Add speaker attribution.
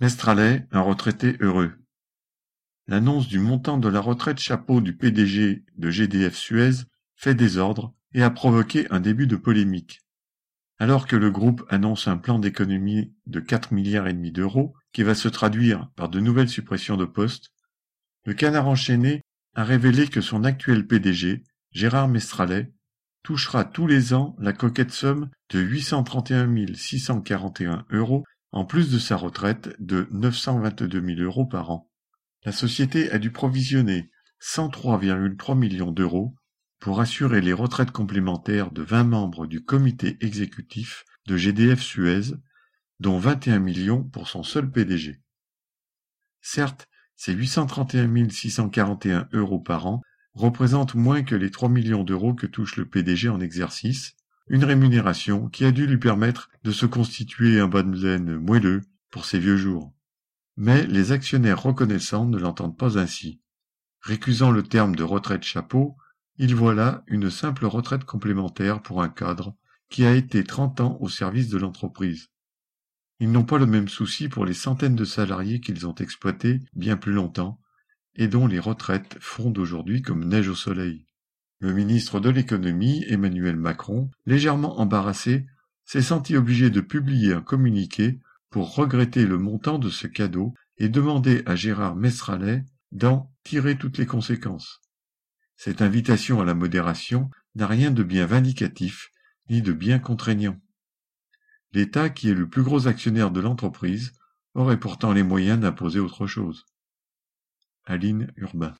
Speaker 1: Mestralet, un retraité heureux. L'annonce du montant de la retraite chapeau du PDG de GDF Suez fait désordre et a provoqué un début de polémique. Alors que le groupe annonce un plan d'économie de 4,5 milliards d'euros qui va se traduire par de nouvelles suppressions de postes, le Canard enchaîné a révélé que son actuel PDG, Gérard Mestralet, touchera tous les ans la coquette somme de 831 641 euros en plus de sa retraite de 922 000 euros par an. La société a dû provisionner 103,3 millions d'euros pour assurer les retraites complémentaires de 20 membres du comité exécutif de GDF Suez, dont 21 millions pour son seul PDG. Certes, ces 831 641 euros par an représentent moins que les 3 millions d'euros que touche le PDG en exercice, une rémunération qui a dû lui permettre de se constituer un bas de laine moelleux pour ses vieux jours. Mais les actionnaires reconnaissants ne l'entendent pas ainsi. Récusant le terme de retraite chapeau, ils voient là une simple retraite complémentaire pour un cadre qui a été 30 ans au service de l'entreprise. Ils n'ont pas le même souci pour les centaines de salariés qu'ils ont exploités bien plus longtemps et dont les retraites fondent aujourd'hui comme neige au soleil. Le ministre de l'économie, Emmanuel Macron, légèrement embarrassé, s'est senti obligé de publier un communiqué pour regretter le montant de ce cadeau et demander à Gérard Mestralet d'en tirer toutes les conséquences. Cette invitation à la modération n'a rien de bien vindicatif, ni de bien contraignant. L'État, qui est le plus gros actionnaire de l'entreprise, aurait pourtant les moyens d'imposer autre chose. Aline Urbain.